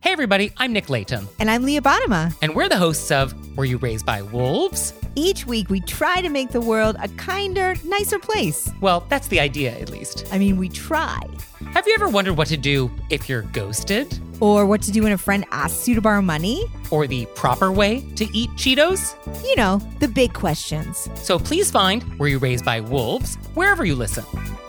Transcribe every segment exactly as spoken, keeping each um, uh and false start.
Hey everybody, I'm Nick Layton. And I'm Leah Bottima. And we're the hosts of Were You Raised by Wolves? Each week we try to make the world a kinder, nicer place. Well, that's the idea, at least. I mean, we try. Have you ever wondered what to do if you're ghosted? Or what to do when a friend asks you to borrow money? Or the proper way to eat Cheetos? You know, the big questions. So please find Were You Raised by Wolves wherever you listen.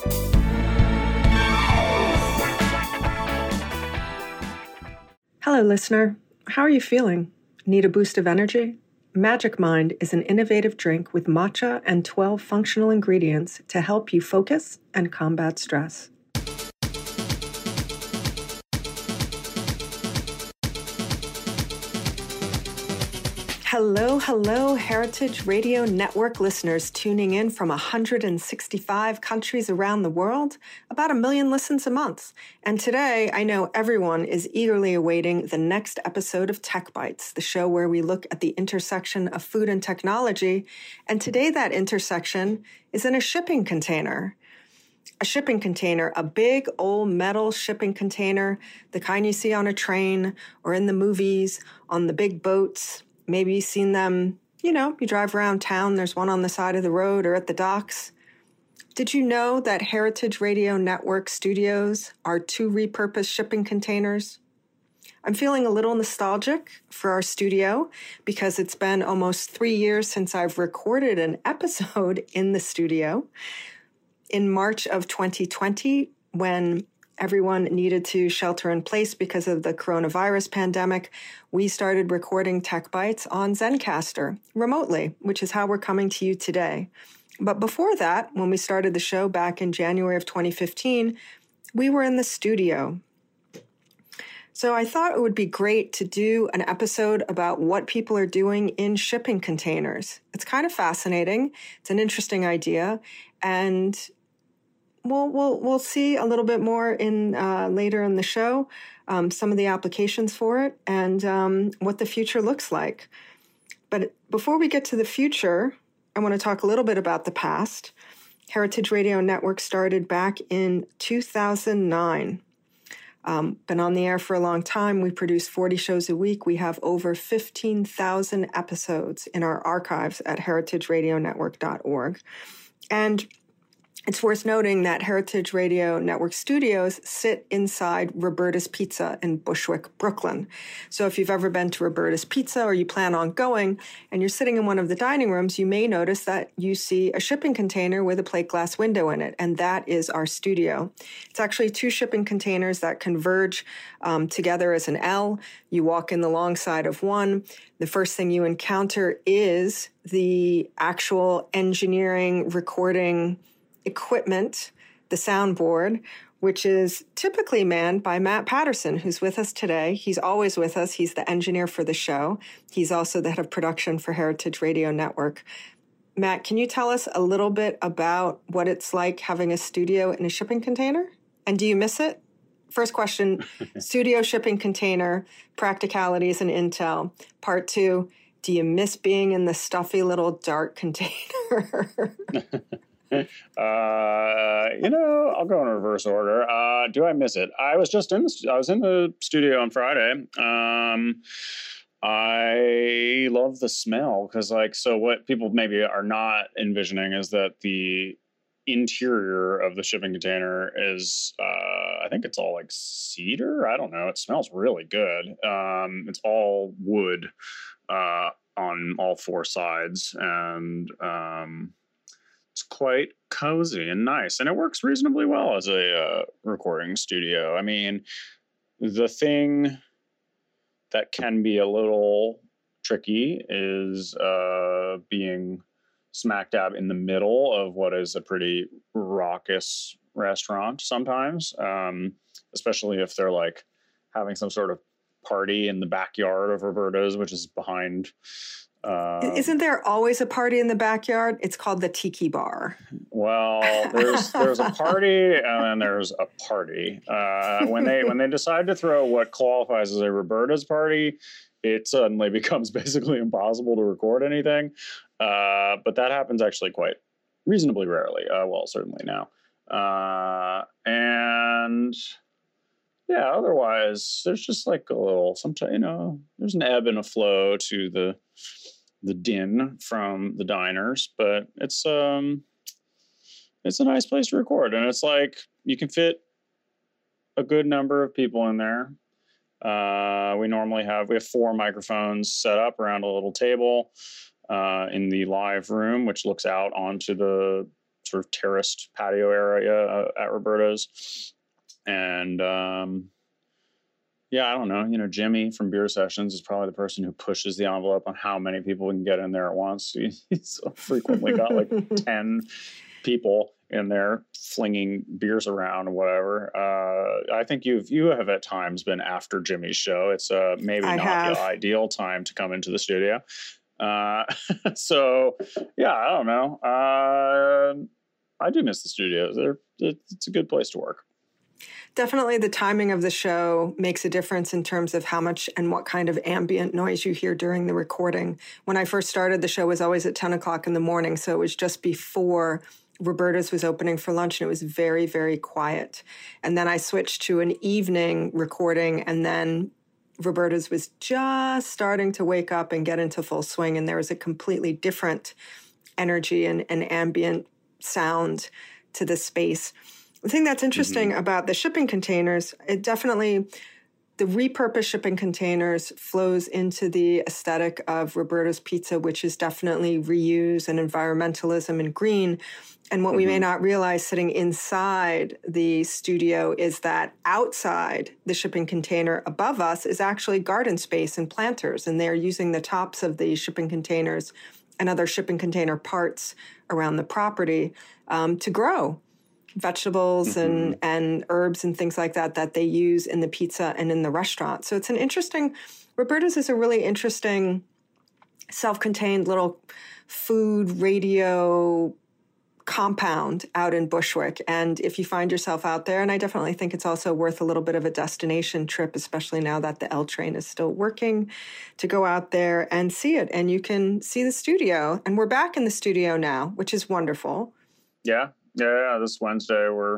Hello, listener. How are you feeling? Need a boost of energy? Magic Mind is an innovative drink with matcha and twelve functional ingredients to help you focus and combat stress. Hello, hello, Heritage Radio Network listeners tuning in from one hundred sixty-five countries around the world, about a million listens a month. And today, I know everyone is eagerly awaiting the next episode of Tech Bites, the show where we look at the intersection of food and technology. And today, that intersection is in a shipping container. A shipping container, a big old metal shipping container, the kind you see on a train or in the movies, on the big boats. Maybe you've seen them, you know, you drive around town, there's one on the side of the road or at the docks. Did you know that Heritage Radio Network studios are two repurposed shipping containers? I'm feeling a little nostalgic for our studio because it's been almost three years since I've recorded an episode in the studio. In March of twenty twenty, when everyone needed to shelter in place because of the coronavirus pandemic, we started recording Tech Bites on Zencastr remotely, which is how we're coming to you today. But before that, when we started the show back in January of twenty fifteen, we were in the studio. So I thought it would be great to do an episode about what people are doing in shipping containers. It's kind of fascinating. It's an interesting idea. And We'll, we'll, we'll see a little bit more in uh, later in the show, um, some of the applications for it and um, what the future looks like. But before we get to the future, I want to talk a little bit about the past. Heritage Radio Network started back in two thousand nine. Um, been on the air for a long time. We produce forty shows a week. We have over fifteen thousand episodes in our archives at heritage radio network dot org. And it's worth noting that Heritage Radio Network studios sit inside Roberta's Pizza in Bushwick, Brooklyn. So if you've ever been to Roberta's Pizza or you plan on going and you're sitting in one of the dining rooms, you may notice that you see a shipping container with a plate glass window in it, and that is our studio. It's actually two shipping containers that converge um, together as an L. You walk in the long side of one. The first thing you encounter is the actual engineering, recording equipment, the soundboard, which is typically manned by Matt Patterson, who's with us today. He's always with us. He's the engineer for the show. He's also the head of production for Heritage Radio Network. Matt, can you tell us a little bit about what it's like having a studio in a shipping container? And do you miss it? First question, studio shipping container, practicalities and intel. Part two, do you miss being in the stuffy little dark container? Uh, you know, I'll go in reverse order. Uh, do I miss it? I was just in the, I was in the studio on Friday. Um, I love the smell because, like, so what people maybe are not envisioning is that the interior of the shipping container is, uh, I think it's all like cedar. I don't know. It smells really good. Um, it's all wood, uh, on all four sides, and, um, it's quite cozy and nice, and it works reasonably well as a uh, recording studio. I mean, the thing that can be a little tricky is uh, being smack dab in the middle of what is a pretty raucous restaurant sometimes, um, especially if they're like having some sort of party in the backyard of Roberta's, which is behind. Uh, Isn't there always a party in the backyard? It's called the Tiki Bar. Well, there's there's a party and then there's a party. Uh, when they when they decide to throw what qualifies as a Roberta's party, it suddenly becomes basically impossible to record anything. Uh, but that happens actually quite reasonably rarely. Uh, well, certainly now. Uh, and yeah, otherwise there's just like a little, sometimes, you know, there's an ebb and a flow to the the din from the diners, but it's um it's a nice place to record, and it's like you can fit a good number of people in there. Uh, we normally have we have four microphones set up around a little table uh, in the live room, which looks out onto the sort of terraced patio area uh, at Roberta's. And um, yeah, I don't know. You know, Jimmy from Beer Sessions is probably the person who pushes the envelope on how many people can get in there at once. He's frequently got like ten people in there flinging beers around or whatever. Uh, I think you've you have at times been after Jimmy's show. It's uh, maybe I not have. the ideal time to come into the studio. Uh, so yeah, I don't know. Uh, I do miss the studios. They're, it's a good place to work. Definitely the timing of the show makes a difference in terms of how much and what kind of ambient noise you hear during the recording. When I first started, the show was always at ten o'clock in the morning, so it was just before Roberta's was opening for lunch, and it was very, very quiet. And then I switched to an evening recording, and then Roberta's was just starting to wake up and get into full swing, and there was a completely different energy and, and ambient sound to the space. The thing that's interesting mm-hmm. about the shipping containers, it definitely, the repurposed shipping containers flows into the aesthetic of Roberta's Pizza, which is definitely reuse and environmentalism and green. And what mm-hmm. we may not realize sitting inside the studio is that outside the shipping container above us is actually garden space and planters. And they're using the tops of the shipping containers and other shipping container parts around the property um, to grow vegetables mm-hmm. and, and herbs and things like that that they use in the pizza and in the restaurant. So it's an interesting, Roberta's is a really interesting self-contained little food radio compound out in Bushwick. And if you find yourself out there, and I definitely think it's also worth a little bit of a destination trip, especially now that the L train is still working, to go out there and see it. And you can see the studio. And we're back in the studio now, which is wonderful. Yeah. Yeah, this Wednesday we're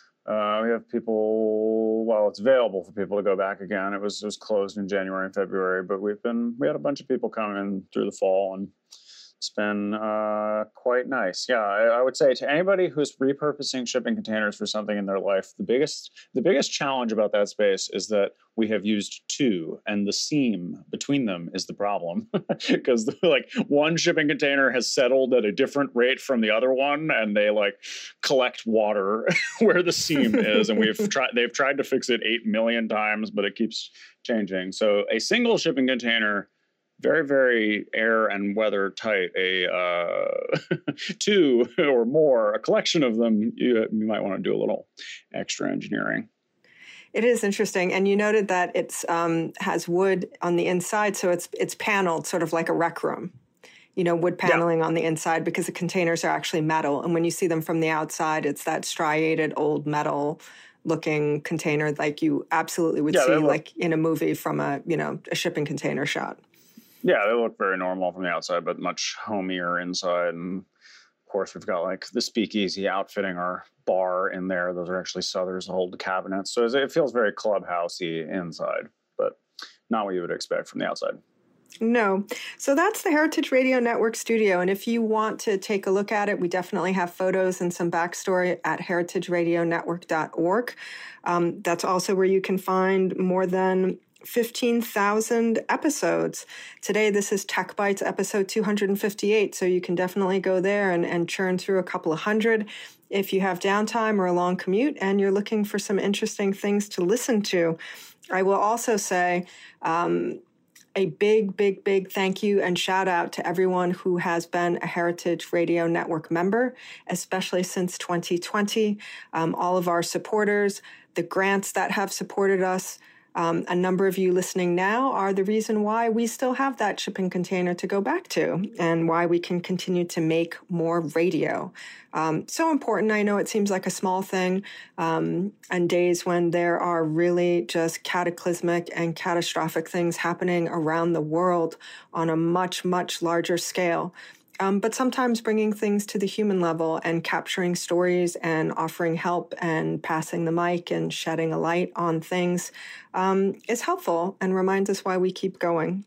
uh, we have people. Well, it's available for people to go back again. It was it was closed in January and February, but we've been we had a bunch of people come in through the fall, and it's been uh, quite nice. Yeah, I, I would say to anybody who's repurposing shipping containers for something in their life, the biggest the biggest challenge about that space is that we have used two, and the seam between them is the problem, because like one shipping container has settled at a different rate from the other one, and they like collect water where the seam is, and we've tried they've tried to fix it eight million times, but it keeps changing. So a single shipping container, very, very air and weather tight, a uh, two or more, a collection of them, you, you might want to do a little extra engineering. It is interesting. And you noted that it's um, has wood on the inside, so it's it's paneled sort of like a rec room, you know, wood paneling yeah. on the inside, because the containers are actually metal. And when you see them from the outside, it's that striated old metal looking container like you absolutely would yeah, see look- like in a movie from a, you know, a shipping container shot. Yeah, they look very normal from the outside, but much homier inside. And of course, we've got like the speakeasy outfitting our bar in there. Those are actually Southers to hold the cabinets. So it feels very clubhousey inside, but not what you would expect from the outside. No. So that's the Heritage Radio Network studio. And if you want to take a look at it, we definitely have photos and some backstory at heritage radio network dot org. Um, that's also where you can find more than fifteen thousand episodes. Today, this is Tech Bites episode two hundred fifty-eight, so you can definitely go there and, and churn through a couple of hundred if you have downtime or a long commute and you're looking for some interesting things to listen to. I will also say um, a big, big, big thank you and shout out to everyone who has been a Heritage Radio Network member, especially since twenty twenty. Um, all of our supporters, the grants that have supported us. Um, a number of you listening now are the reason why we still have that shipping container to go back to, and why we can continue to make more radio. Um, so important. I know it seems like a small thing um, on days when there are really just cataclysmic and catastrophic things happening around the world on a much, much larger scale. um, but sometimes bringing things to the human level and capturing stories and offering help and passing the mic and shedding a light on things um, is helpful and reminds us why we keep going.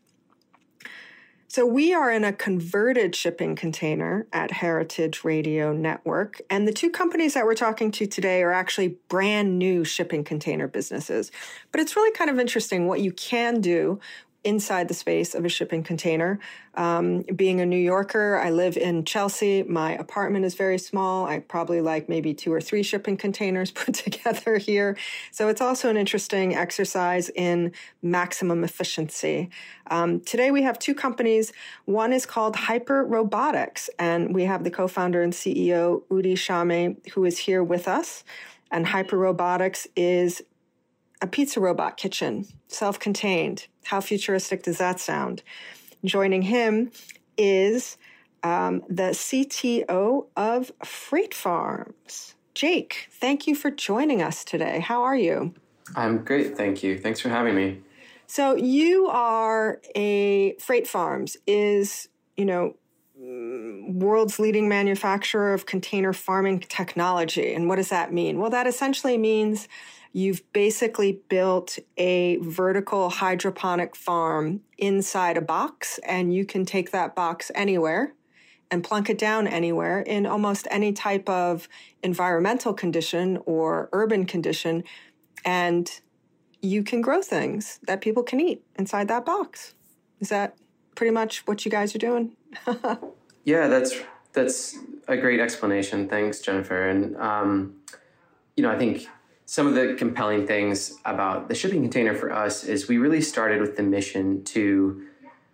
So we are in a converted shipping container at Heritage Radio Network. And the two companies that we're talking to today are actually brand new shipping container businesses. But it's really kind of interesting what you can do inside the space of a shipping container. Um, being a New Yorker, I live in Chelsea. My apartment is very small. I probably like maybe two or three shipping containers put together here. So it's also an interesting exercise in maximum efficiency. Um, today we have two companies. One is called Hyper Robotics, and we have the co-founder and C E O, Udi Shame, who is here with us. And Hyper Robotics is a pizza robot kitchen, self-contained. How futuristic does that sound? Joining him is um, the C T O of Freight Farms. Jake, thank you for joining us today. How are you? I'm great, thank you. Thanks for having me. So you are a Freight Farms is, you know, world's leading manufacturer of container farming technology. And what does that mean? Well, that essentially means you've basically built a vertical hydroponic farm inside a box, and you can take that box anywhere and plunk it down anywhere in almost any type of environmental condition or urban condition, and you can grow things that people can eat inside that box. Is that pretty much what you guys are doing? Yeah, that's that's a great explanation. Thanks, Jennifer. And, um, you know, I think some of the compelling things about the shipping container for us is we really started with the mission to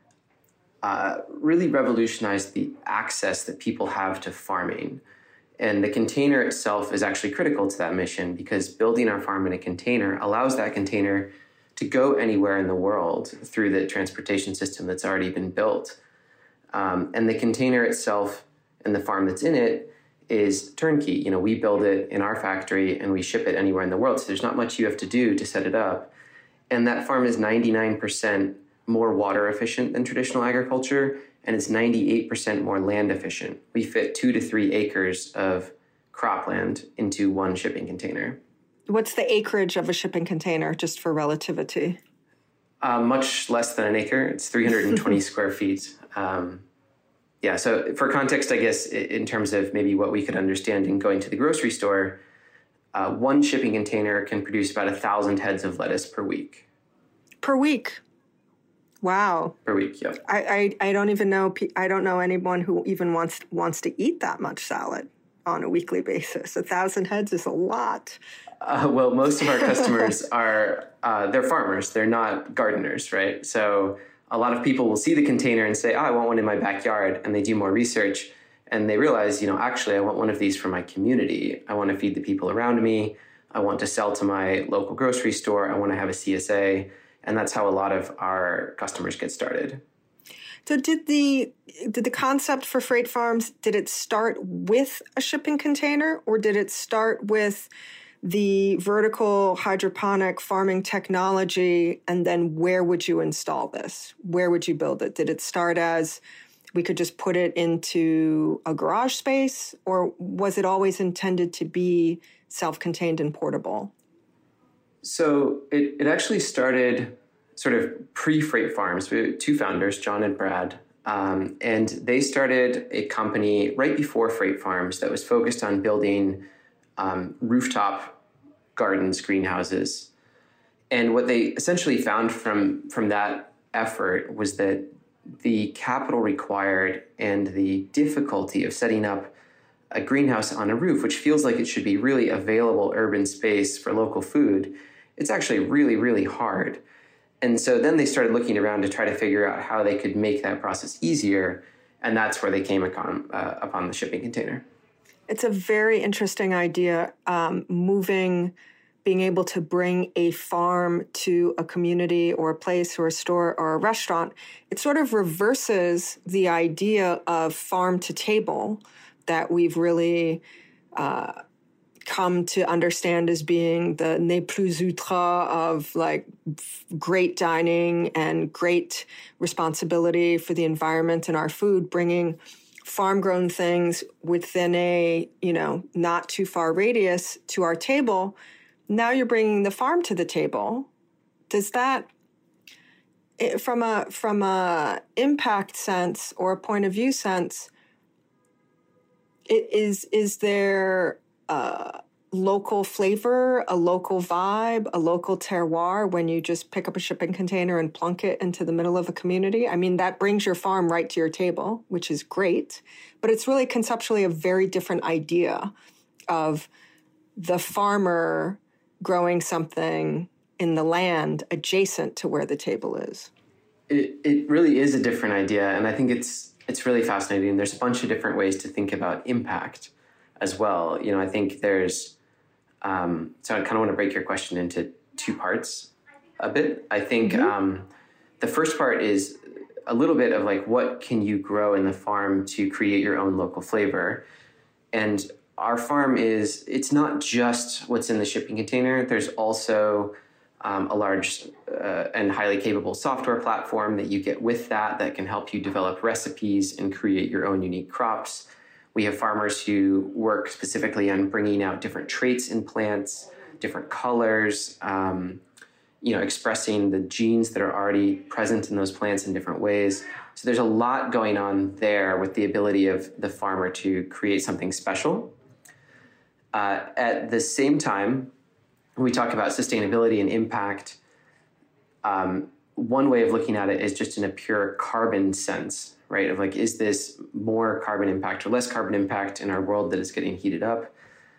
uh, really revolutionize the access that people have to farming. And the container itself is actually critical to that mission because building our farm in a container allows that container to go anywhere in the world through the transportation system that's already been built. Um, and the container itself and the farm that's in it is turnkey. You know, we build it in our factory and we ship it anywhere in the world. So there's not much you have to do to set it up. And that farm is ninety-nine percent more water efficient than traditional agriculture, and it's ninety-eight percent more land efficient. We fit two to three acres of cropland into one shipping container. What's the acreage of a shipping container, just for relativity? Uh, much less than an acre. It's three hundred twenty square feet. Um, yeah, so for context, I guess, in terms of maybe what we could understand in going to the grocery store, uh, one shipping container can produce about a thousand heads of lettuce per week. Per week? Wow. Per week, yeah. I, I, I don't even know, I don't know anyone who even wants wants to eat that much salad on a weekly basis. A thousand heads is a lot. Uh, well, most of our customers are, uh, they're farmers. They're not gardeners, right? So a lot of people will see the container and say, oh, I want one in my backyard. And they do more research and they realize, you know, actually, I want one of these for my community. I want to feed the people around me. I want to sell to my local grocery store. I want to have a C S A. And that's how a lot of our customers get started. So did the did the concept for Freight Farms, did it start with a shipping container, or did it start with the vertical hydroponic farming technology, and then where would you install this? Where would you build it? Did it start as we could just put it into a garage space, or was it always intended to be self-contained and portable? So it, it actually started sort of pre-Freight Farms. We had two founders, John and Brad, um, and they started a company right before Freight Farms that was focused on building um, rooftop gardens, greenhouses. And what they essentially found from, from that effort was that the capital required and the difficulty of setting up a greenhouse on a roof, which feels like it should be really available urban space for local food, it's actually really, really hard. And so then they started looking around to try to figure out how they could make that process easier. And that's where they came upon, uh, upon the shipping container. It's a very interesting idea, um, moving, being able to bring a farm to a community or a place or a store or a restaurant. It sort of reverses the idea of farm to table that we've really uh, come to understand as being the ne plus ultra of like great dining and great responsibility for the environment and our food, bringing farm-grown things within a, you know, not too far radius to our table. Now you're bringing the farm to the table. Does that, from a from a impact sense or a point of view sense, it is is there a local flavor, a local vibe, a local terroir when you just pick up a shipping container and plunk it into the middle of a community? I mean, that brings your farm right to your table, which is great, but it's really conceptually a very different idea of the farmer growing something in the land adjacent to where the table is. It, it really is a different idea, and I think it's it's really fascinating. There's a bunch of different ways to think about impact as well. You know, I think there's, um, so I kind of want to break your question into two parts a bit. I think mm-hmm. um, the first part is a little bit of like, what can you grow in the farm to create your own local flavor? And our farm is, it's not just what's in the shipping container. There's also um, a large uh, and highly capable software platform that you get with that that can help you develop recipes and create your own unique crops. We have farmers who work specifically on bringing out different traits in plants, different colors, um, you know, expressing the genes that are already present in those plants in different ways. So there's a lot going on there with the ability of the farmer to create something special. Uh, at the same time, when we talk about sustainability and impact, um, one way of looking at it is just in a pure carbon sense, right? Of like, is this more carbon impact or less carbon impact in our world that is getting heated up?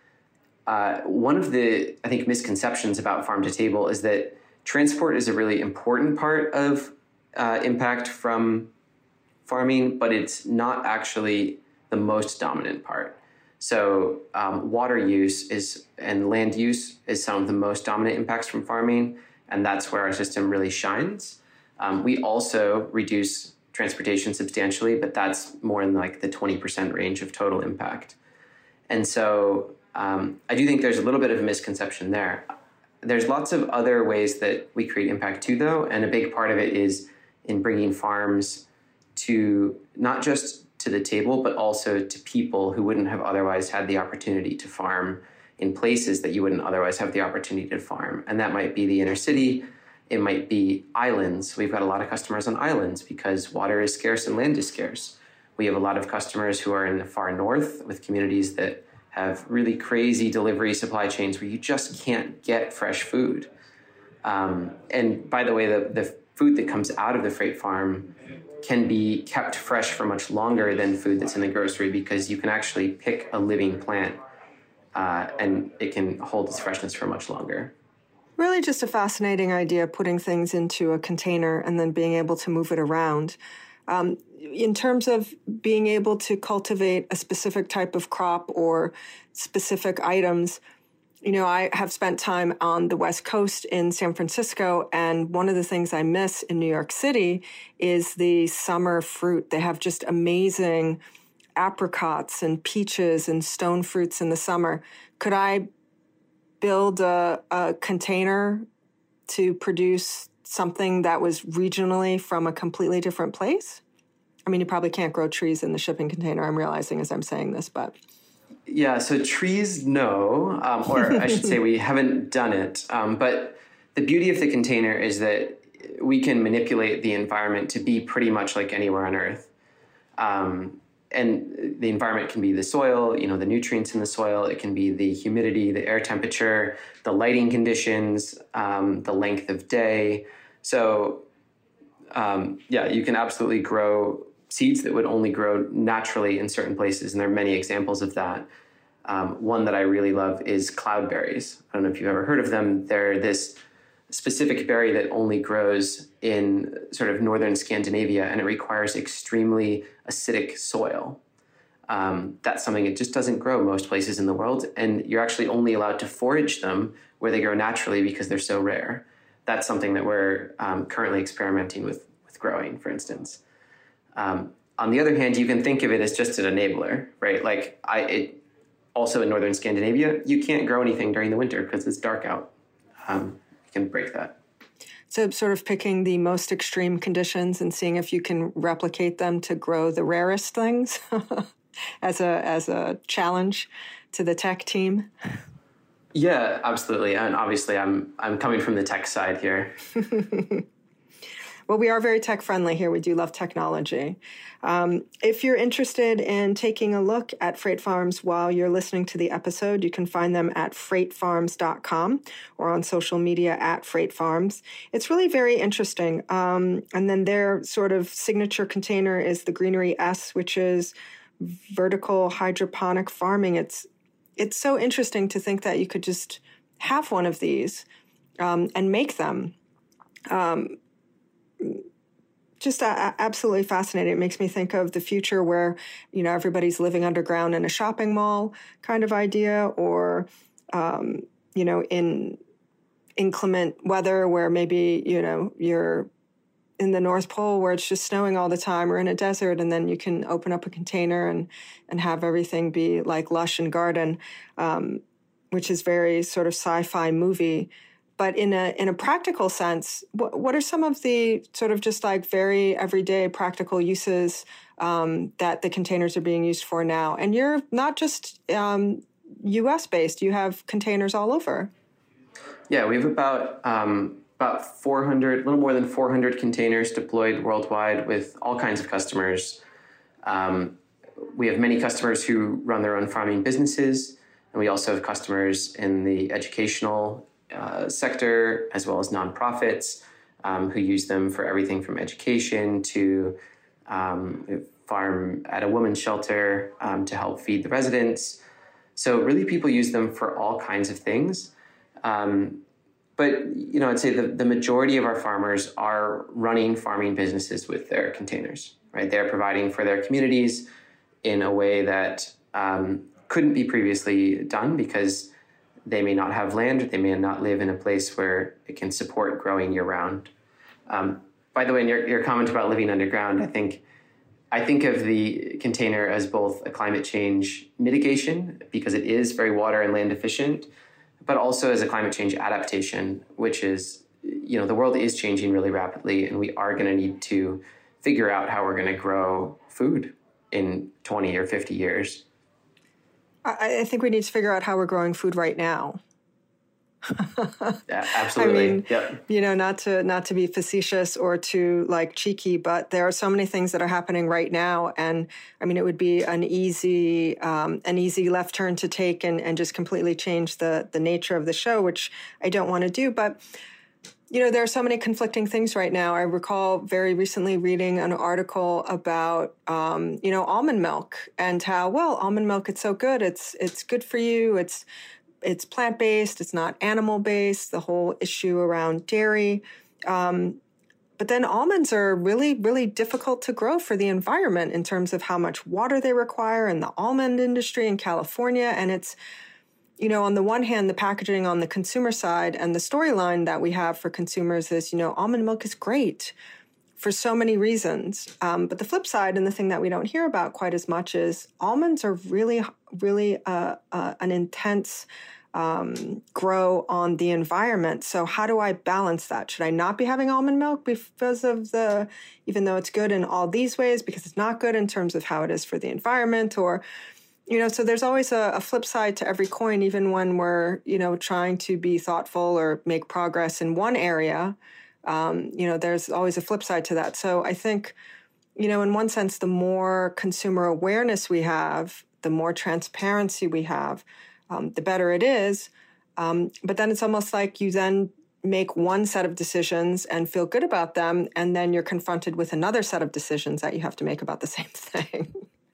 Uh, one of the, I think, misconceptions about farm to table is that transport is a really important part of uh, impact from farming, but it's not actually the most dominant part. So um, water use is and land use is some of the most dominant impacts from farming, and that's where our system really shines. Um, we also reduce transportation substantially, but that's more in like the twenty percent range of total impact. And so um, I do think there's a little bit of a misconception there. There's lots of other ways that we create impact too, though, and a big part of it is in bringing farms to not just to the table, but also to people who wouldn't have otherwise had the opportunity to farm in places that you wouldn't otherwise have the opportunity to farm. And that might be the inner city. It might be islands. We've got a lot of customers on islands because water is scarce and land is scarce. We have a lot of customers who are in the far north with communities that have really crazy delivery supply chains where you just can't get fresh food. Um, and by the way, the, the food that comes out of the freight farm can be kept fresh for much longer than food that's in the grocery because you can actually pick a living plant uh, and it can hold its freshness for much longer. Really just a fascinating idea, putting things into a container and then being able to move it around. Um, in terms of being able to cultivate a specific type of crop or specific items, you know, I have spent time on the West Coast in San Francisco, and one of the things I miss in New York City is the summer fruit. They have just amazing apricots and peaches and stone fruits in the summer. Could I build a, a container to produce something that was regionally from a completely different place? I mean, you probably can't grow trees in the shipping container, I'm realizing as I'm saying this, but... Yeah, so trees, no, um, or I should say we haven't done it. Um, but the beauty of the container is that we can manipulate the environment to be pretty much like anywhere on Earth. Um, and the environment can be the soil, you know, the nutrients in the soil. It can be the humidity, the air temperature, the lighting conditions, um, the length of day. So, um, yeah, you can absolutely grow seeds that would only grow naturally in certain places, and there are many examples of that. Um, one that I really love is cloudberries. I don't know if you've ever heard of them. They're this specific berry that only grows in sort of northern Scandinavia, and it requires extremely acidic soil. Um, that's something that just doesn't grow most places in the world, and you're actually only allowed to forage them where they grow naturally because they're so rare. That's something that we're um, currently experimenting with, with growing, for instance. Um, on the other hand, you can think of it as just an enabler, right? Like I, it, also in northern Scandinavia, you can't grow anything during the winter because it's dark out. Um, you can break that. So sort of picking the most extreme conditions and seeing if you can replicate them to grow the rarest things as a as a challenge to the tech team. Yeah, absolutely. And obviously I'm I'm coming from the tech side here. Well, we are very tech friendly here. We do love technology. Um, if you're interested in taking a look at Freight Farms while you're listening to the episode, you can find them at freight farms dot com or on social media at Freight Farms. It's really very interesting. Um, and then their sort of signature container is the Greenery S, which is vertical hydroponic farming. It's it's so interesting to think that you could just have one of these um, and make them. Um, Just uh, absolutely fascinating. It makes me think of the future where, you know, everybody's living underground in a shopping mall kind of idea, or, um, you know, in inclement weather where maybe, you know, you're in the North Pole where it's just snowing all the time, or in a desert, and then you can open up a container and, and have everything be like lush and garden, um, which is very sort of sci-fi movie. But in a in a practical sense, what, what are some of the sort of just like very everyday practical uses um, that the containers are being used for now? And you're not just um, U S based; you have containers all over. Yeah, we have about um, about four hundred, a little more than four hundred containers deployed worldwide with all kinds of customers. Um, we have many customers who run their own farming businesses, and we also have customers in the educational Uh, sector, as well as nonprofits um, who use them for everything from education to um, farm at a women's shelter um, to help feed the residents. So really people use them for all kinds of things. Um, but, you know, I'd say the, the majority of our farmers are running farming businesses with their containers, right? They're providing for their communities in a way that um, couldn't be previously done because they may not have land, or they may not live in a place where it can support growing year round. Um, by the way, in your, your comment about living underground, I think I think of the container as both a climate change mitigation, because it is very water and land efficient, but also as a climate change adaptation, which is, you know, the world is changing really rapidly, and we are going to need to figure out how we're going to grow food in twenty or fifty years. I think we need to figure out how we're growing food right now. Yeah, absolutely. I mean, yep. you know, not to not to be facetious or too like cheeky, but there are so many things that are happening right now, and I mean, it would be an easy um, an easy left turn to take and, and just completely change the the nature of the show, which I don't want to do, but. You know, there are so many conflicting things right now. I recall very recently reading an article about, um, you know, almond milk and how, well, almond milk, it's so good. It's it's good for you. It's it's plant-based. It's not animal-based. The whole issue around dairy. Um, but then almonds are really, really difficult to grow for the environment in terms of how much water they require in the almond industry in California. And it's, you know, on the one hand, the packaging on the consumer side and the storyline that we have for consumers is, you know, almond milk is great for so many reasons. Um, but the flip side, and the thing that we don't hear about quite as much, is almonds are really, really uh, uh, an intense um, grow on the environment. So how do I balance that? Should I not be having almond milk because of the, even though it's good in all these ways, because it's not good in terms of how it is for the environment, or you know, so there's always a, a flip side to every coin, even when we're, you know, trying to be thoughtful or make progress in one area. Um, you know, there's always a flip side to that. So I think, you know, in one sense, the more consumer awareness we have, the more transparency we have, um, the better it is. Um, but then it's almost like you then make one set of decisions and feel good about them, and then you're confronted with another set of decisions that you have to make about the same thing.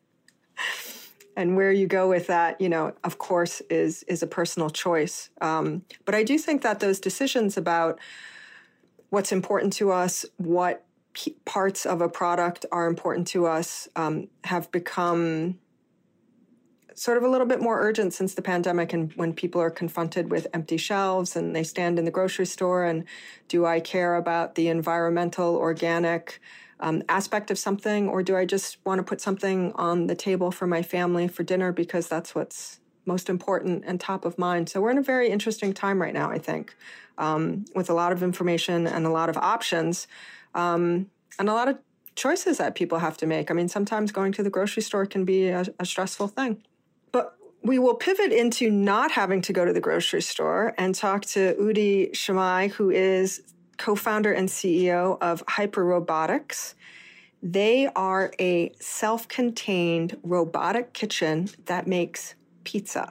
And where you go with that, you know, of course, is is a personal choice. Um, but I do think that those decisions about what's important to us, what p- parts of a product are important to us, um, have become sort of a little bit more urgent since the pandemic, and when people are confronted with empty shelves and they stand in the grocery store and do I care about the environmental, organic Um, aspect of something, or do I just want to put something on the table for my family for dinner because that's what's most important and top of mind. So we're in a very interesting time right now, I think, um, with a lot of information and a lot of options um, and a lot of choices that people have to make. I mean, sometimes going to the grocery store can be a, a stressful thing. But we will pivot into not having to go to the grocery store and talk to Udi Shamai, who is co-founder and C E O of Hyper Robotics. They are a self-contained robotic kitchen that makes pizza,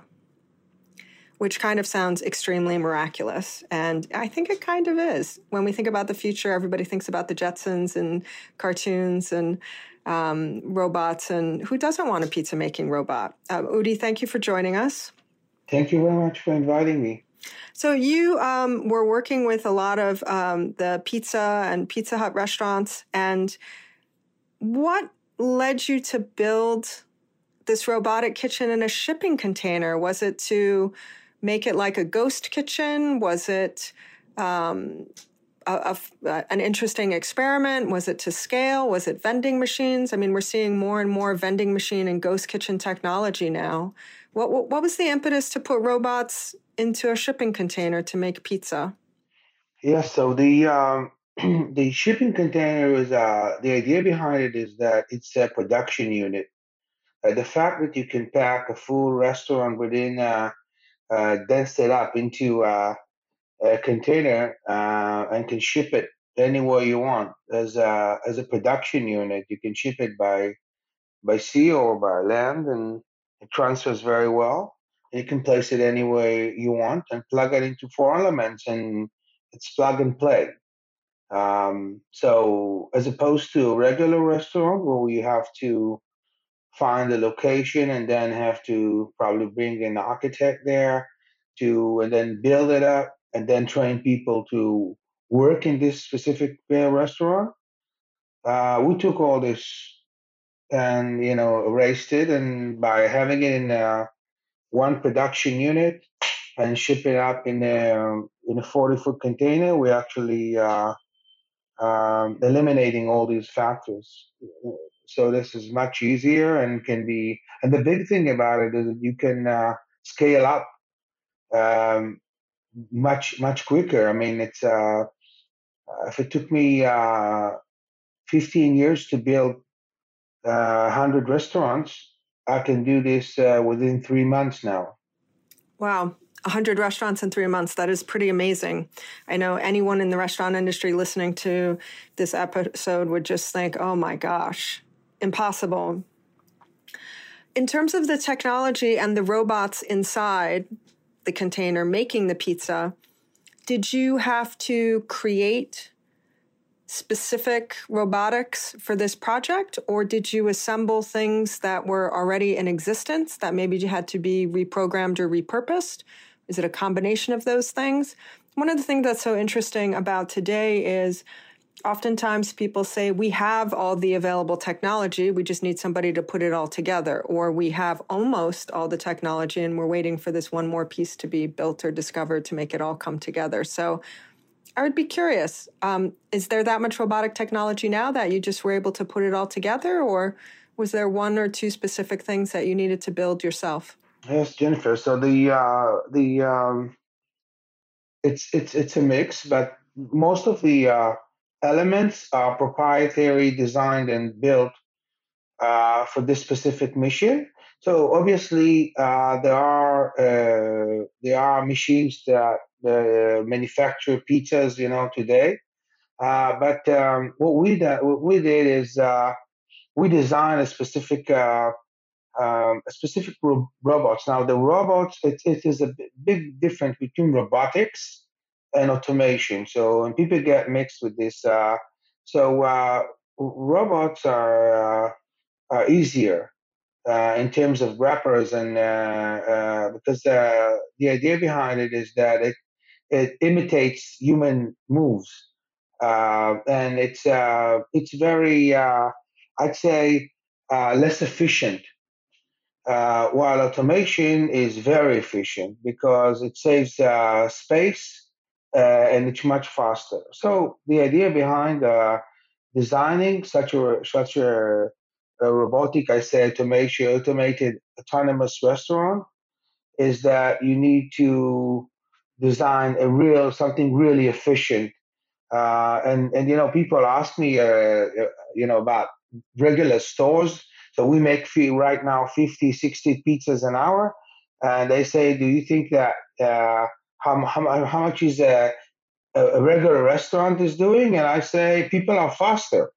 which kind of sounds extremely miraculous. And I think it kind of is. When we think about the future, everybody thinks about the Jetsons and cartoons and um, robots. And who doesn't want a pizza-making robot? Uh, Udi, thank you for joining us. Thank you very much for inviting me. So you um, were working with a lot of um, the pizza and Pizza Hut restaurants. And what led you to build this robotic kitchen in a shipping container? Was it to make it like a ghost kitchen? Was it um, a, a, an interesting experiment? Was it to scale? Was it vending machines? I mean, we're seeing more and more vending machine and ghost kitchen technology now. What, what, what was the impetus to put robots into a shipping container to make pizza? Yeah, so the um, the shipping container is uh, the idea behind it is that it's a production unit. Uh, the fact that you can pack a full restaurant within, uh, uh, dense it up into uh, a container uh, and can ship it anywhere you want as a as a production unit. You can ship it by by sea or by land, and it transfers very well. You can place it anywhere you want and plug it into four elements, and it's plug and play. Um, so as opposed to a regular restaurant where you have to find a location and then have to probably bring an architect there to and then build it up and then train people to work in this specific uh, restaurant. Uh, we took all this and you know erased it, and by having it in uh, one production unit and ship it up in a in a forty foot container, we actually uh, um, eliminating all these factors. So this is much easier and can be. And the big thing about it is that you can uh, scale up um, much much quicker. I mean, it's uh, if it took me uh, fifteen years to build uh, one hundred restaurants, I can do this uh, within three months now. Wow. one hundred restaurants in three months. That is pretty amazing. I know anyone in the restaurant industry listening to this episode would just think, oh my gosh, impossible. In terms of the technology and the robots inside the container making the pizza, did you have to create specific robotics for this project, or did you assemble things that were already in existence that maybe you had to be reprogrammed or repurposed? Is it a combination of those things? One of the things that's so interesting about today is oftentimes people say we have all the available technology, we just need somebody to put it all together, or we have almost all the technology and we're waiting for this one more piece to be built or discovered to make it all come together. So I would be curious, um, is there that much robotic technology now that you just were able to put it all together, or was there one or two specific things that you needed to build yourself? Yes, Jennifer. So the uh, the um, it's it's it's a mix, but most of the uh, elements are proprietary, designed and built uh, for this specific mission. So obviously, uh, there are uh, there are machines that uh, manufacture pizzas, you know, today. Uh, but um, what we did, what we did is uh, we designed a specific uh, um, a specific ro- robots. Now the robots, it, it is a big difference between robotics and automation. So when people get mixed with this, uh, so uh, robots are uh, are easier. Uh, in terms of wrappers and uh, uh, because uh, the idea behind it is that it it imitates human moves uh, and it's uh, it's very uh, I'd say uh, less efficient. Uh, while automation is very efficient because it saves uh, space uh, and it's much faster. So the idea behind uh, designing such a such a, a robotic, I say, automation, automated autonomous restaurant is that you need to design a real something really efficient. Uh, and and you know, people ask me, uh, you know, about regular stores. So we make right now fifty, sixty pizzas an hour, and they say, do you think that uh, how how how much is a a regular restaurant is doing? And I say people are faster.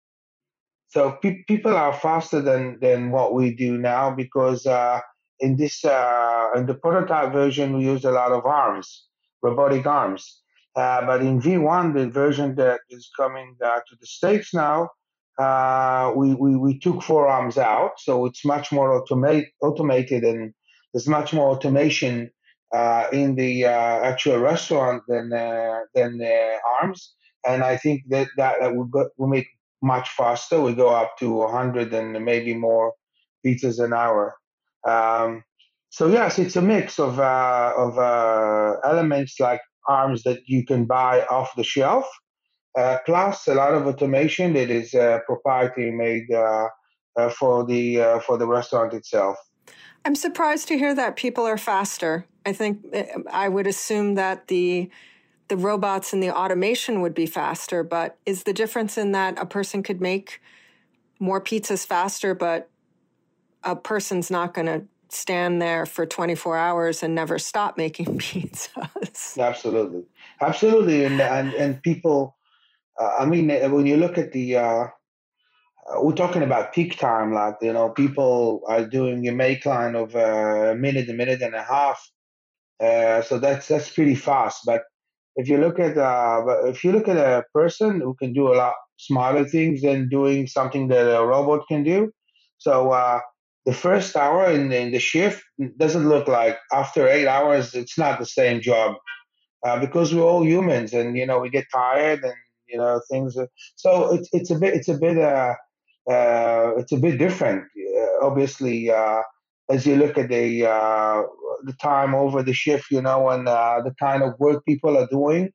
So pe- people are faster than than what we do now because uh, in this uh, in the prototype version we use a lot of arms, robotic arms. Uh, but in V one, the version that is coming uh, to the States now, uh, we, we we took four arms out, so it's much more automate automated and there's much more automation uh, in the uh, actual restaurant than uh, than uh, arms. And I think that that, that will go, will make much faster. We go up to one hundred and maybe more pizzas an hour. Um, so yes, it's a mix of uh, of uh, elements like arms that you can buy off the shelf, uh, plus a lot of automation that is uh, proprietary made uh, uh, for the uh, for the restaurant itself. I'm surprised to hear that people are faster. I think I would assume that the the robots and the automation would be faster, but is the difference in that a person could make more pizzas faster, but a person's not going to stand there for twenty-four hours and never stop making pizzas? Absolutely. Absolutely. And, and, and people, uh, I mean, when you look at the, uh, we're talking about peak time, like, you know, people are doing a make line of a minute, a minute and a half. Uh, so that's, that's pretty fast. But if you look at uh, if you look at a person who can do a lot smarter things than doing something that a robot can do, so uh, the first hour in, in the shift doesn't look like after eight hours. It's not the same job uh, because we're all humans, and you know we get tired, and you know things. Are, so it's it's a bit it's a bit uh, uh, it's a bit different, uh, obviously. Uh, as you look at the uh, the time over the shift, you know, and uh, the kind of work people are doing,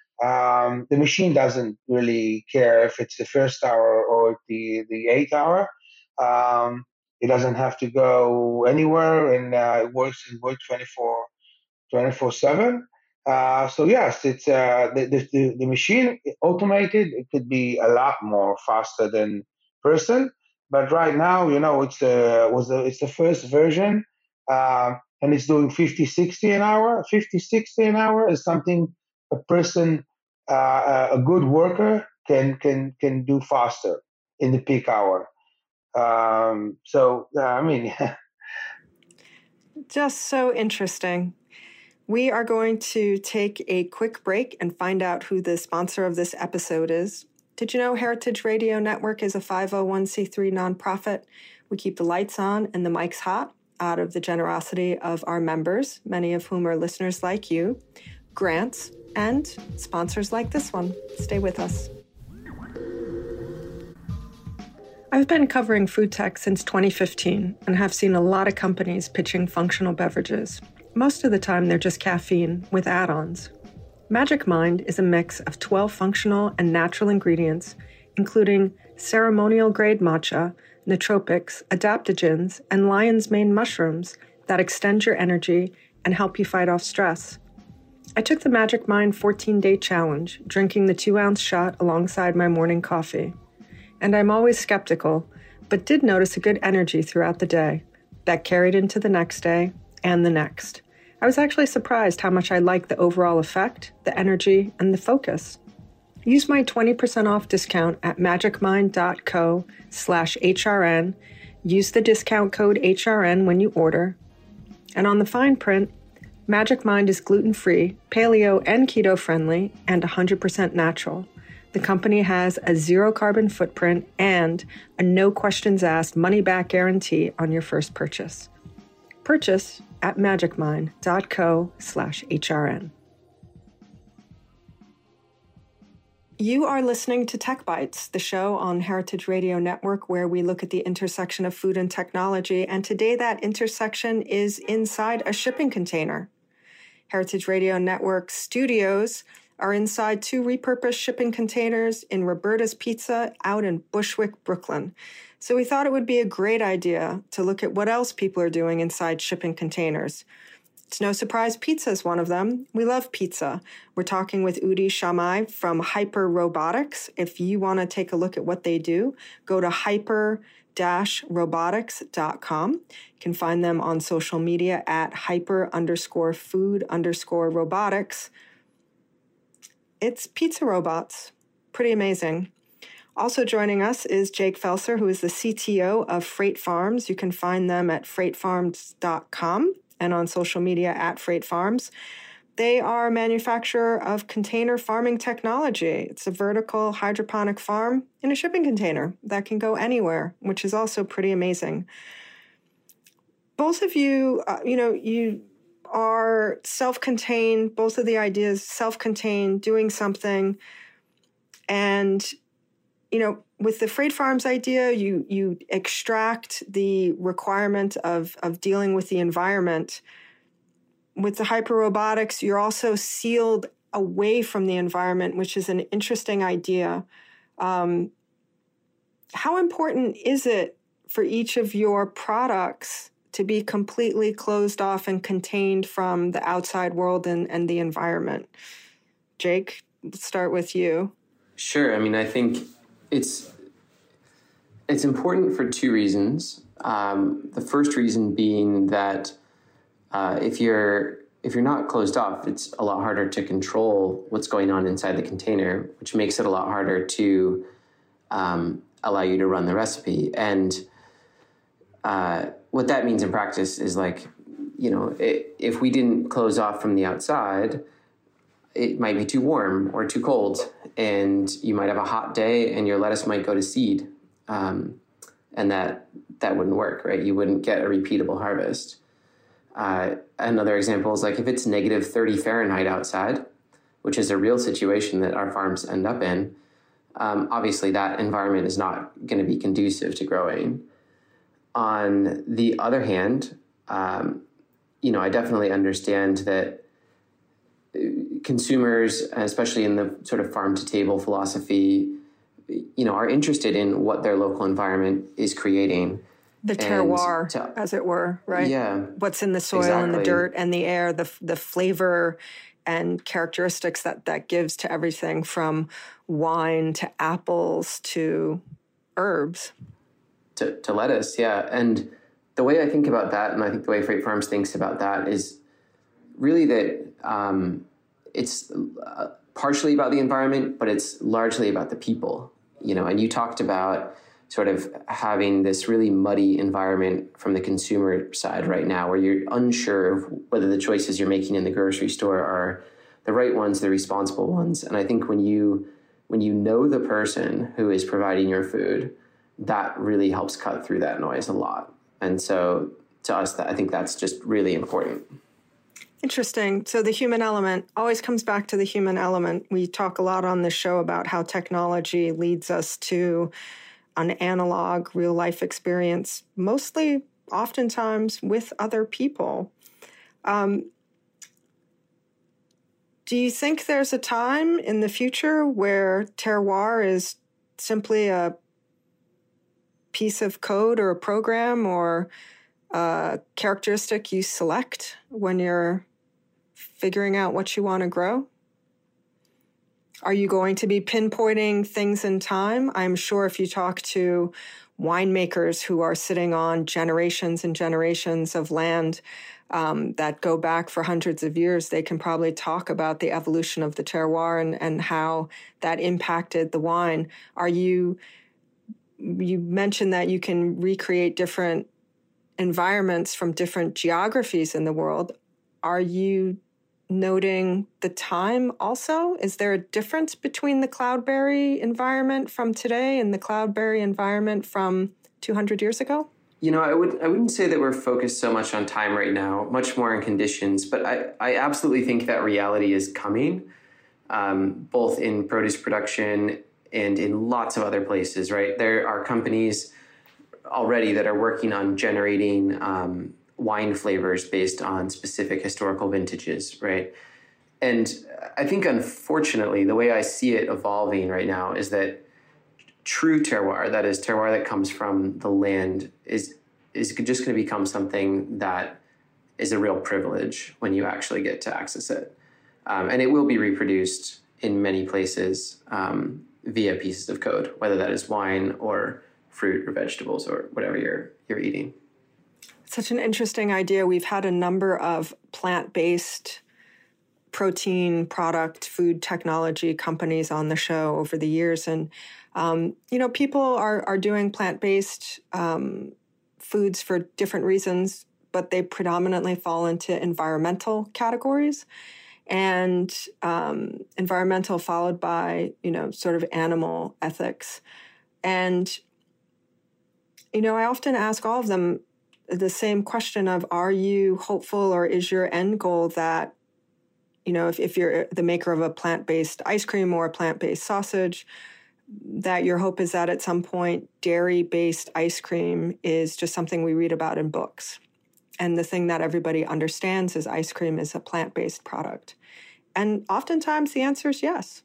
um, the machine doesn't really care if it's the first hour or the the eighth hour. Um, it doesn't have to go anywhere, and uh, it works and works twenty-four seven. Uh, so yes, it's uh, the, the the machine automated. It could be a lot more faster than person. But right now, you know, it's uh, was the, it's the first version, uh, and it's doing fifty, sixty an hour. fifty, sixty an hour is something a person, uh, a good worker can can can do faster in the peak hour. Um, so uh, I mean, just so interesting. We are going to take a quick break and find out who the sponsor of this episode is. Did you know Heritage Radio Network is a five oh one c three nonprofit? We keep the lights on and the mics hot out of the generosity of our members, many of whom are listeners like you, grants, and sponsors like this one. Stay with us. I've been covering food tech since twenty fifteen and have seen a lot of companies pitching functional beverages. Most of the time, they're just caffeine with add-ons. Magic Mind is a mix of twelve functional and natural ingredients, including ceremonial-grade matcha, nootropics, adaptogens, and lion's mane mushrooms that extend your energy and help you fight off stress. I took the Magic Mind fourteen-day challenge, drinking the two-ounce shot alongside my morning coffee. And I'm always skeptical, but did notice a good energy throughout the day that carried into the next day and the next. I was actually surprised how much I liked the overall effect, the energy, and the focus. Use my twenty percent off discount at magicmind.co slash HRN. Use the discount code H R N when you order. And on the fine print, Magic Mind is gluten-free, paleo and keto-friendly, and one hundred percent natural. The company has a zero-carbon footprint and a no-questions-asked money-back guarantee on your first purchase. Purchase at magicmind.co slash HRN. You are listening to Tech Bites, the show on Heritage Radio Network where we look at the intersection of food and technology, and today that intersection is inside a shipping container. Heritage Radio Network studios are inside two repurposed shipping containers in Roberta's Pizza out in Bushwick, Brooklyn. So we thought it would be a great idea to look at what else people are doing inside shipping containers. It's no surprise pizza is one of them. We love pizza. We're talking with Udi Shammai from Hyper Robotics. If you want to take a look at what they do, go to hyper dash robotics dot com. You can find them on social media at hyper underscore food underscore robotics. It's pizza robots. Pretty amazing. Also joining us is Jake Felser, who is the C T O of Freight Farms. You can find them at freight farms dot com and on social media at Freight Farms. They are a manufacturer of container farming technology. It's a vertical hydroponic farm in a shipping container that can go anywhere, which is also pretty amazing. Both of you, uh, you know, you are self-contained, both of the ideas self-contained, doing something. And, you know, with the Freight Farms idea, you you extract the requirement of, of dealing with the environment. With the hyperrobotics, you're also sealed away from the environment, which is an interesting idea. Um, how important is it for each of your products to be completely closed off and contained from the outside world and, and the environment? Jake, let's start with you. Sure. I mean, I think it's it's important for two reasons. Um, the first reason being that uh, if you're if you're not closed off, it's a lot harder to control what's going on inside the container, which makes it a lot harder to um, allow you to run the recipe. And uh, what that means in practice is, like, you know, it, if we didn't close off from the outside, it might be too warm or too cold, and you might have a hot day and your lettuce might go to seed. Um, and that, that wouldn't work, right? You wouldn't get a repeatable harvest. Uh, another example is, like, if it's negative thirty Fahrenheit outside, which is a real situation that our farms end up in, um, obviously that environment is not going to be conducive to growing. On the other hand, um, you know, I definitely understand that consumers, especially in the sort of farm to table philosophy, you know, are interested in what their local environment is creating. The terroir, to, as it were, right? Yeah. What's in the soil exactly. and the dirt and the air, the the flavor and characteristics that that gives to everything from wine to apples to herbs. To, to lettuce, yeah. And the way I think about that, and I think the way Freight Farms thinks about that, is really that um, it's uh, partially about the environment, but it's largely about the people. You know, and you talked about sort of having this really muddy environment from the consumer side right now, where you're unsure of whether the choices you're making in the grocery store are the right ones, the responsible ones. And I think when you when you know the person who is providing your food, that really helps cut through that noise a lot. And so to us, that I think that's just really important. Interesting. So the human element always comes back to the human element. We talk a lot on this show about how technology leads us to an analog real life experience, mostly oftentimes with other people. Um, do you think there's a time in the future where terroir is simply a piece of code or a program or a characteristic you select when you're figuring out what you want to grow? Are you going to be pinpointing things in time? I'm sure if you talk to winemakers who are sitting on generations and generations of land um, that go back for hundreds of years, they can probably talk about the evolution of the terroir and, and how that impacted the wine. Are you, you mentioned that you can recreate different environments from different geographies in the world. Are you noting the time also? Is there a difference between the cloudberry environment from today and the cloudberry environment from two hundred years ago? You know, I would I wouldn't say that we're focused so much on time right now, much more on conditions, but I, I absolutely think that reality is coming, um, both in produce production and in lots of other places, right? There are companies already that are working on generating um, wine flavors based on specific historical vintages, right? And I think, unfortunately, the way I see it evolving right now is that true terroir, that is terroir that comes from the land, is is just going to become something that is a real privilege when you actually get to access it. Um, and it will be reproduced in many places um, via pieces of code, whether that is wine or fruit or vegetables or whatever you're you're eating. Such an interesting idea. We've had a number of plant-based protein product, food technology companies on the show over the years. And, um, you know, people are, are doing plant-based um, foods for different reasons, but they predominantly fall into environmental categories. And um, environmental followed by, you know, sort of animal ethics. And, you know, I often ask all of them the same question of, are you hopeful or is your end goal that, you know, if, if you're the maker of a plant-based ice cream or a plant-based sausage, that your hope is that at some point dairy-based ice cream is just something we read about in books. And the thing that everybody understands is ice cream is a plant-based product. And oftentimes the answer is yes.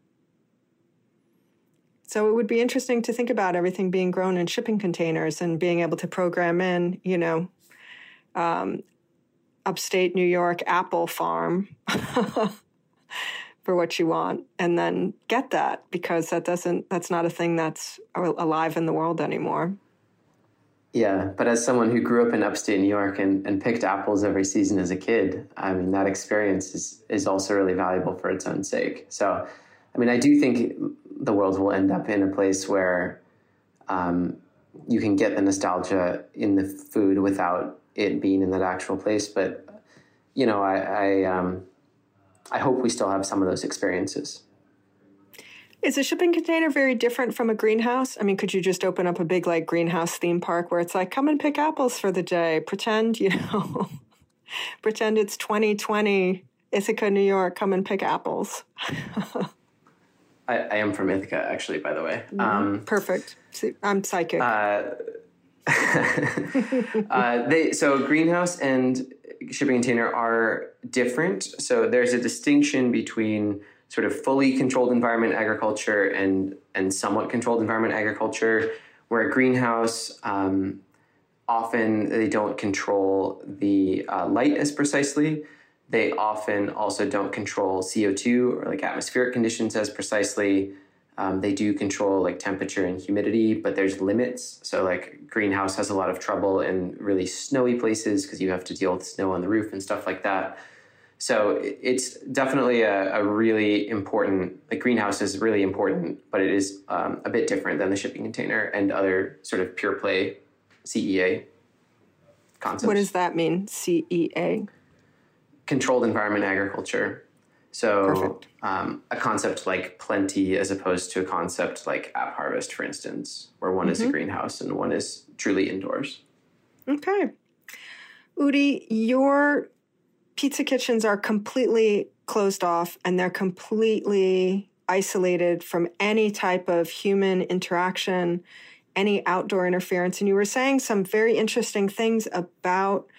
So it would be interesting to think about everything being grown in shipping containers and being able to program in, you know, um, upstate New York apple farm for what you want, and then get that, because that doesn't, that's not a thing that's alive in the world anymore. Yeah, but as someone who grew up in upstate New York and, and picked apples every season as a kid, I mean, that experience is, is also really valuable for its own sake. So, I mean, I do think the world will end up in a place where um, you can get the nostalgia in the food without it being in that actual place. But, you know, I I, um, I hope we still have some of those experiences. Is a shipping container very different from a greenhouse? I mean, could you just open up a big, like, greenhouse theme park where it's like, come and pick apples for the day? Pretend, you know, pretend it's twenty twenty, Ithaca, New York, come and pick apples. I, I am from Ithaca, actually, by the way. Mm-hmm. Um, Perfect. See, I'm psychic. Uh, uh, they, so greenhouse and shipping container are different. So there's a distinction between sort of fully controlled environment agriculture and, and somewhat controlled environment agriculture, where a greenhouse, um, often they don't control the uh, light as precisely. They often also don't control C O two or like atmospheric conditions as precisely. Um, they do control like temperature and humidity, but there's limits. So like greenhouse has a lot of trouble in really snowy places because you have to deal with snow on the roof and stuff like that. So it's definitely a, a really important, like greenhouse is really important, but it is um, a bit different than the shipping container and other sort of pure play C E A concepts. What does that mean, C E A? Controlled environment agriculture. So um, a concept like plenty as opposed to a concept like app harvest, for instance, where one mm-hmm. is a greenhouse and one is truly indoors. Okay. Udi, your pizza kitchens are completely closed off and they're completely isolated from any type of human interaction, any outdoor interference. And you were saying some very interesting things about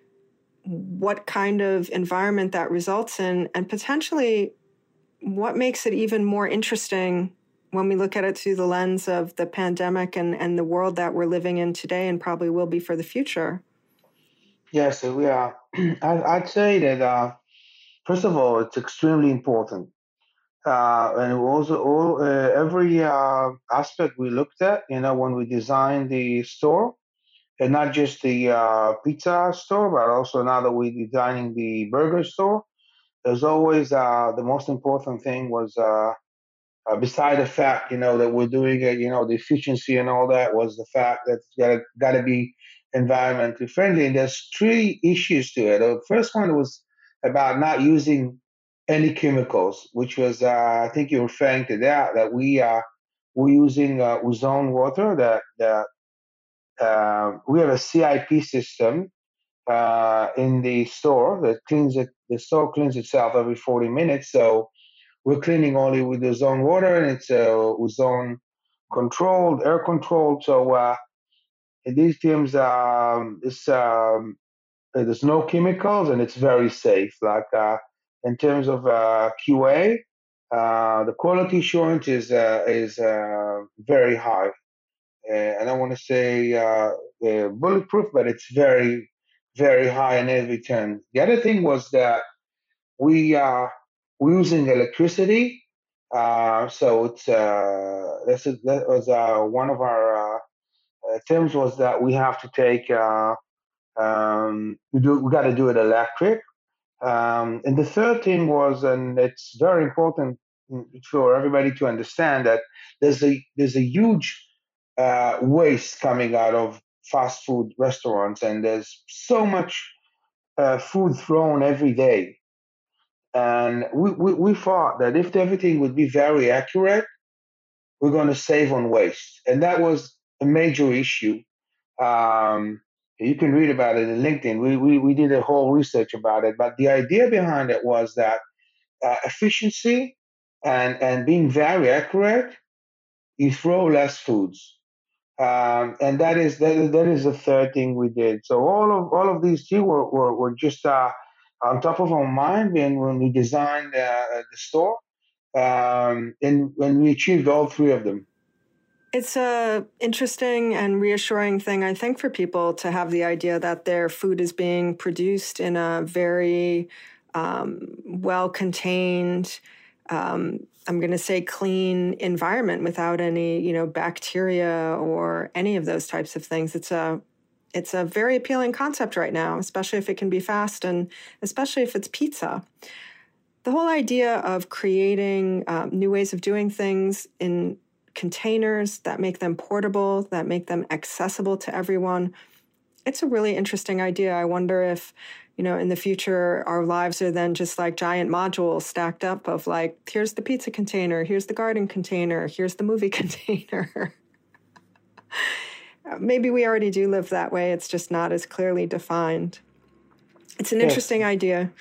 what kind of environment that results in, and potentially what makes it even more interesting when we look at it through the lens of the pandemic and, and the world that we're living in today and probably will be for the future. Yes, we are. I'd say that, uh, first of all, it's extremely important. Uh, and also, all, uh, every uh, aspect we looked at, you know, when we designed the store, and not just the uh, pizza store, but also now that we're designing the burger store, there's always uh, the most important thing was, uh, uh, beside the fact, you know, that we're doing it, you know, the efficiency and all that, was the fact that it's gotta, gotta be environmentally friendly. And there's three issues to it. The first one was about not using any chemicals, which was, uh, I think you're referring to that, that we are, we're using uh, ozone water that, that Uh, we have a C I P system uh, in the store that cleans it. The store cleans itself every forty minutes. So we're cleaning only with the ozone water, and it's uh, ozone controlled, air controlled. So uh, in these terms, um, it's, um, there's no chemicals, and it's very safe. Like uh, in terms of uh, Q A, uh, the quality assurance is uh, is uh, very high. Uh, I don't want to say uh, uh, bulletproof, but it's very, very high net return. The other thing was that we uh, we're using electricity, uh, so it's uh, this is, that was uh, one of our uh, uh, terms was that we have to take uh, um, we do we got to do it electric. Um, and the third thing was, and it's very important for everybody to understand that there's a there's a huge uh, waste coming out of fast food restaurants, and there's so much uh, food thrown every day. And we, we, we thought that if everything would be very accurate, we're going to save on waste. And that was a major issue. Um, you can read about it in LinkedIn. We, we, we did a whole research about it. But the idea behind it was that uh, efficiency and, and being very accurate, you throw less foods. Um, and that is that, is- that is the third thing we did. So all of all of these two were, were, were just uh, on top of our mind when, when we designed uh, the store, um, and when we achieved all three of them. It's a interesting and reassuring thing, I think, for people to have the idea that their food is being produced in a very um, well-contained, um, I'm going to say clean environment without any, you know, bacteria or any of those types of things. It's a it's a very appealing concept right now, especially if it can be fast and especially if it's pizza. The whole idea of creating um, new ways of doing things in containers that make them portable, that make them accessible to everyone, it's a really interesting idea. I wonder if, you know, in the future, our lives are then just like giant modules stacked up of like, here's the pizza container, here's the garden container, here's the movie container. Maybe we already do live that way. It's just not as clearly defined. It's an Yes. interesting idea.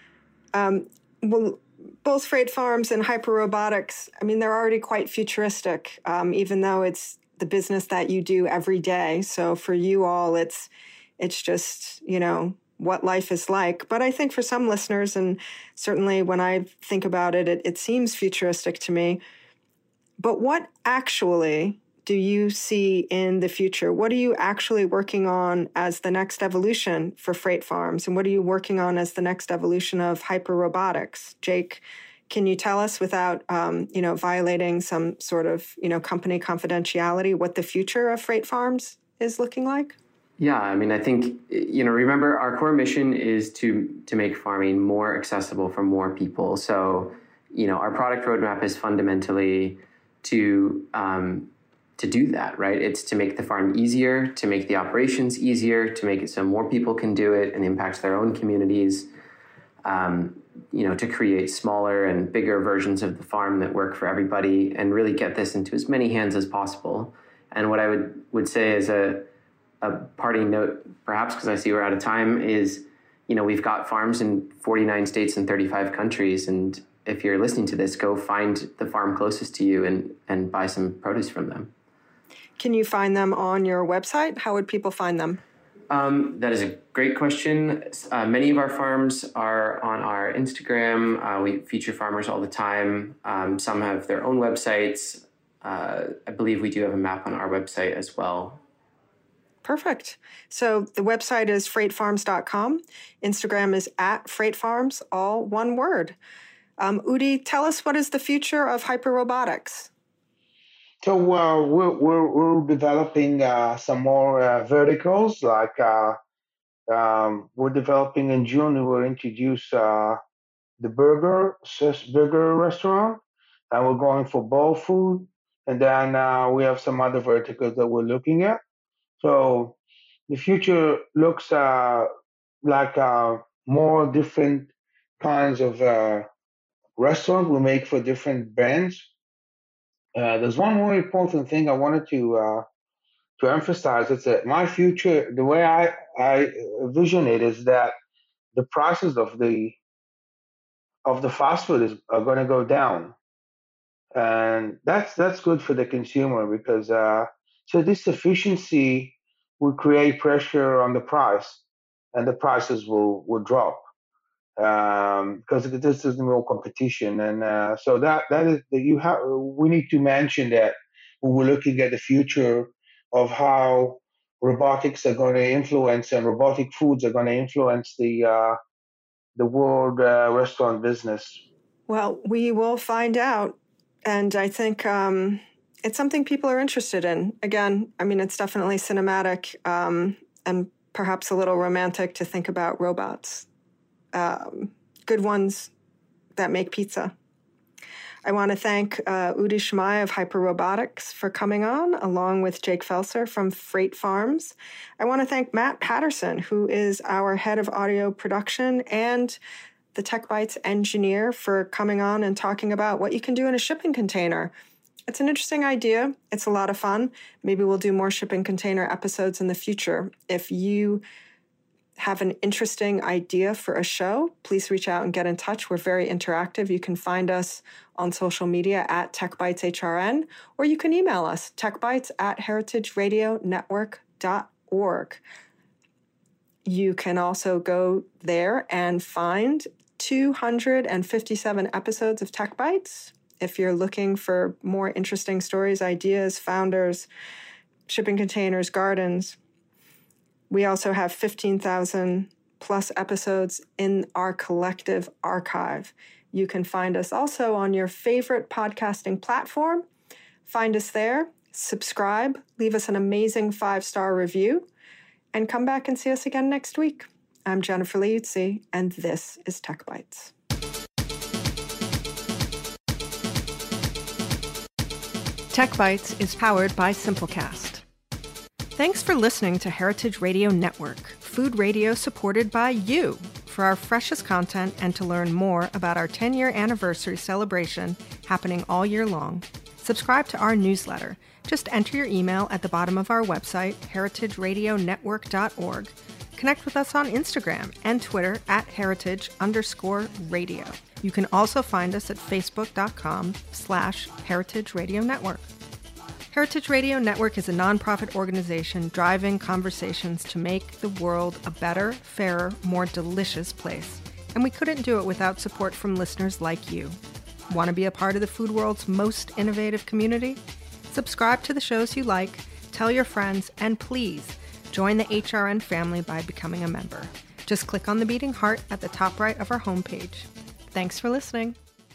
Um, well, both Freight Farms and Hyperrobotics, I mean, they're already quite futuristic, um, even though it's the business that you do every day. So for you all, it's it's just, you know, what life is like. But I think for some listeners, and certainly when I think about it, it, it seems futuristic to me. But what actually do you see in the future? What are you actually working on as the next evolution for Freight Farms? And what are you working on as the next evolution of Hyperrobotics? Jake, can you tell us without, um, you know, violating some sort of, you know, company confidentiality, what the future of Freight Farms is looking like? Yeah, I mean, I think, you know, remember our core mission is to to make farming more accessible for more people. So, you know, our product roadmap is fundamentally to um, to do that, right? It's to make the farm easier, to make the operations easier, to make it so more people can do it and impact their own communities. Um, you know, to create smaller and bigger versions of the farm that work for everybody and really get this into as many hands as possible. And what I would, would say as a, a parting note, perhaps because I see we're out of time, is, you know, we've got farms in forty-nine states and thirty-five countries. And if you're listening to this, go find the farm closest to you and, and buy some produce from them. Can you find them on your website? How would people find them? Um, that is a great question. Uh, many of our farms are on our Instagram. Uh, we feature farmers all the time. Um, some have their own websites. Uh, I believe we do have a map on our website as well. Perfect. So the website is freight farms dot com. Instagram is at Freight Farms, all one word. Um, Udi, tell us, what is the future of Hyperrobotics? So uh, we're, we're we're developing uh, some more uh, verticals. Like uh, um, we're developing in June. We will introduce uh, the burger sis- burger restaurant, and we're going for bowl food. And then uh, we have some other verticals that we're looking at. So the future looks uh, like uh, more different kinds of uh, restaurant we make for different brands. Uh, there's one more important thing I wanted to uh, to emphasize. It's that my future, the way I I vision it, is that the prices of the of the fast food is are going to go down, and that's that's good for the consumer because uh, so this efficiency will create pressure on the price, and the prices will will drop um, because this is more competition, and uh, so that that is that you have. We need to mention that when we're looking at the future of how robotics are going to influence and robotic foods are going to influence the uh, the world uh, restaurant business? Well, we will find out. And I think um, it's something people are interested in. Again, I mean, it's definitely cinematic um, and perhaps a little romantic to think about robots. Um, good ones that make pizza. I want to thank uh, Udi Shmai of Hyperrobotics for coming on, along with Jake Felser from Freight Farms. I want to thank Matt Patterson, who is our head of audio production and the Tech Bites engineer, for coming on and talking about what you can do in a shipping container. It's an interesting idea. It's a lot of fun. Maybe we'll do more shipping container episodes in the future. If you have an interesting idea for a show, please reach out and get in touch. We're very interactive. You can find us on social media at TechBitesHRN, or you can email us, techbites at heritage radio network dot org. You can also go there and find two hundred fifty-seven episodes of Tech Bites. If you're looking for more interesting stories, ideas, founders, shipping containers, gardens. We also have fifteen thousand plus episodes in our collective archive. You can find us also on your favorite podcasting platform. Find us there, subscribe, leave us an amazing five-star review, and come back and see us again next week. I'm Jennifer Liuzzi, and this is Tech Bites. Tech Bites is powered by Simplecast. Thanks for listening to Heritage Radio Network, food radio supported by you. For our freshest content and to learn more about our ten-year anniversary celebration happening all year long, subscribe to our newsletter. Just enter your email at the bottom of our website, heritage radio network dot org. Connect with us on Instagram and Twitter at heritage underscore radio. You can also find us at facebook.com slash heritage radio network. Heritage Radio Network is a nonprofit organization driving conversations to make the world a better, fairer, more delicious place. And we couldn't do it without support from listeners like you. Want to be a part of the food world's most innovative community? Subscribe to the shows you like, tell your friends, and please join the H R N family by becoming a member. Just click on the beating heart at the top right of our homepage. Thanks for listening.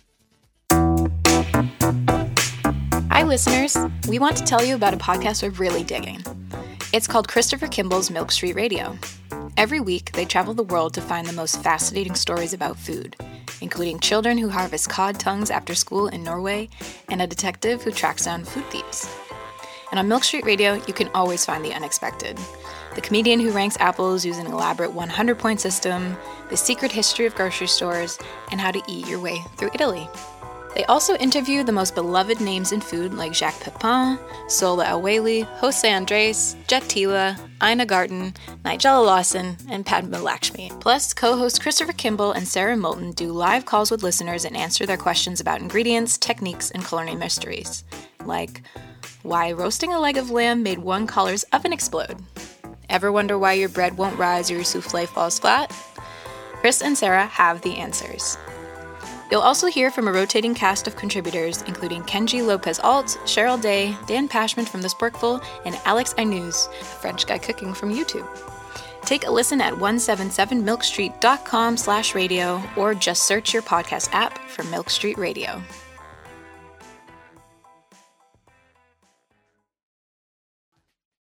Hi, listeners. We want to tell you about a podcast we're really digging. It's called Christopher Kimball's Milk Street Radio. Every week, they travel the world to find the most fascinating stories about food, including children who harvest cod tongues after school in Norway and a detective who tracks down food thieves. And on Milk Street Radio, you can always find the unexpected. The comedian who ranks apples using an elaborate one hundred point system, the secret history of grocery stores, and how to eat your way through Italy. They also interview the most beloved names in food like Jacques Pepin, Sola El-Waylly, Jose Andres, Jet Tila, Ina Garten, Nigella Lawson, and Padma Lakshmi. Plus, co-hosts Christopher Kimball and Sarah Moulton do live calls with listeners and answer their questions about ingredients, techniques, and culinary mysteries. Like, why roasting a leg of lamb made one caller's oven explode? Ever wonder why your bread won't rise or your souffle falls flat? Chris and Sarah have the answers. You'll also hear from a rotating cast of contributors, including Kenji Lopez-Alt, Cheryl Day, Dan Pashman from The Sporkful, and Alex Ainuz, a French guy cooking from YouTube. Take a listen at one seventy-seven milk street dot com slash radio or just search your podcast app for Milk Street Radio.